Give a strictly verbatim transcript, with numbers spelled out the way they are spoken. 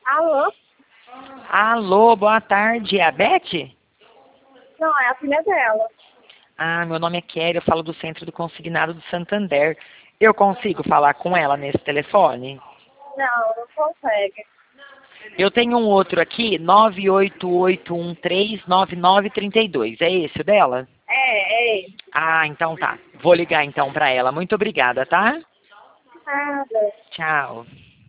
Alô? Alô, boa tarde. É a Beth? Não, é a filha dela. Ah, meu nome é Kelly, eu falo do Centro do Consignado do Santander. Eu consigo falar com ela nesse telefone? Não, não consegue. Eu tenho um outro aqui, nove oito oito um três nove nove três dois. É esse o dela? É, é. Ah, então tá. Vou ligar então pra ela. Muito obrigada, tá? Nada. Tchau.